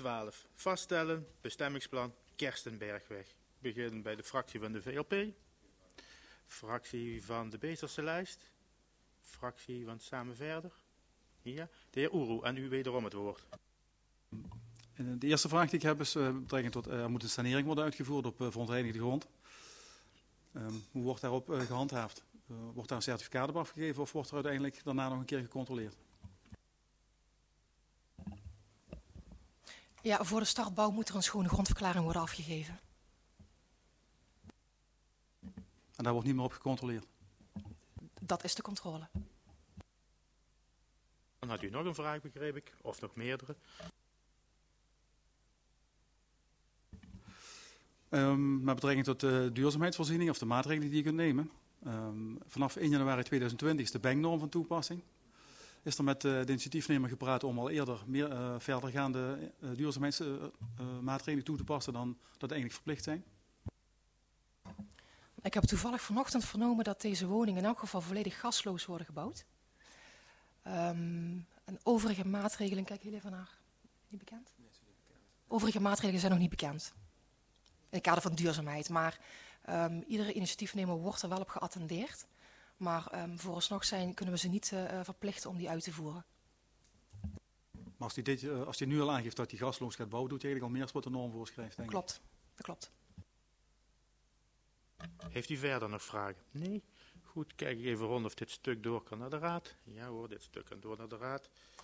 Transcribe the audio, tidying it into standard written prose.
12. Vaststellen, bestemmingsplan Kerstenbergweg. Ik begin bij de fractie van de VLP. Fractie van de Beesterse lijst. Fractie van Samen Verder. Ja. De heer Oeroe, en u wederom het woord. De eerste vraag die ik heb is betrekking tot er moet een sanering worden uitgevoerd op verontreinigde grond. Hoe wordt daarop gehandhaafd? Wordt daar een certificaat op afgegeven of wordt er uiteindelijk daarna nog een keer gecontroleerd? Ja, voor de startbouw moet er een schone grondverklaring worden afgegeven. En daar wordt niet meer op gecontroleerd? Dat is de controle. Dan had u nog een vraag, begreep ik, of nog meerdere. Met betrekking tot de duurzaamheidsvoorziening of de maatregelen die je kunt nemen. Vanaf 1 januari 2020 is de BENG-norm van toepassing. Is er met de initiatiefnemer gepraat om al eerder meer verdergaande duurzaamheidsmaatregelen toe te passen dan dat eigenlijk verplicht zijn? Ik heb toevallig vanochtend vernomen dat deze woningen in elk geval volledig gasloos worden gebouwd. En overige maatregelen, kijk heel even naar, niet bekend? Nee, zijn niet bekend. Overige maatregelen zijn nog niet bekend. In het kader van duurzaamheid, maar iedere initiatiefnemer wordt er wel op geattendeerd. Maar vooralsnog kunnen we ze niet verplichten om die uit te voeren. Maar als hij nu al aangeeft dat hij gasloos gaat bouwen, doet hij eigenlijk al meer wat de norm voorschrijft, denk ik. Klopt, dat klopt. Heeft u verder nog vragen? Nee? Goed, kijk ik even rond of dit stuk door kan naar de raad. Ja hoor, dit stuk kan door naar de raad.